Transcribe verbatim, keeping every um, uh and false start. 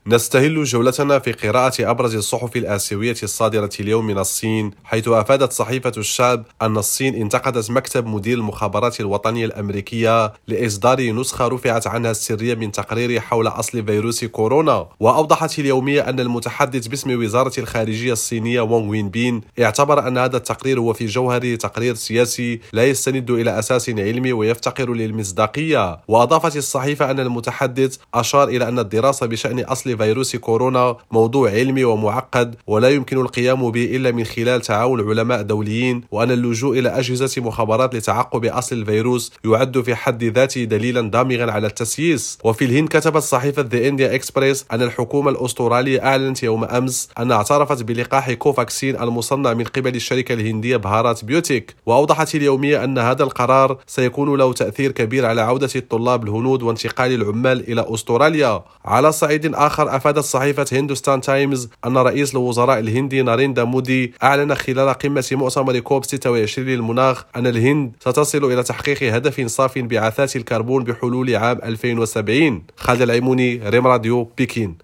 نستهل جولتنا في قراءة أبرز الصحف الآسيوية الصادرة اليوم من الصين، حيث أفادت صحيفة الشعب أن الصين انتقدت مكتب مدير المخابرات الوطنية الأمريكية لإصدار نسخة رفعت عنها السرية من تقرير حول أصل فيروس كورونا. وأوضحت اليومية أن المتحدث باسم وزارة الخارجية الصينية وونغ وينبين اعتبر أن هذا التقرير هو في جوهره تقرير سياسي لا يستند إلى أساس علمي ويفتقر للمصداقية. وأضافت الصحيفة أن المتحدث أشار إلى أن الدراسة بشأن أصل فيروس كورونا موضوع علمي ومعقد ولا يمكن القيام به إلا من خلال تعاون علماء دوليين، وأن اللجوء إلى أجهزة مخابرات لتعقب أصل الفيروس يعد في حد ذاته دليلا دامغا على التسييس. وفي الهند كتبت صحيفة ذا إنديا إكسبريس أن الحكومة الأسترالية أعلنت يوم أمس أنها اعترفت بلقاح كوفاكسين المصنع من قبل الشركة الهندية بهارات بيوتيك. وأوضحت اليومية أن هذا القرار سيكون له تأثير كبير على عودة الطلاب الهنود وانتقال العمال إلى أستراليا. على صعيد آخر، أفادت صحيفة هندوستان تايمز أن رئيس الوزراء الهندي ناريندا مودي أعلن خلال قمة مؤتمر كوب ستة وعشرين للمناخ أن الهند ستصل إلى تحقيق هدف صافي انبعاثات الكربون بحلول عام ألفين وسبعين. خالد العيموني، ريم راديو، بكين.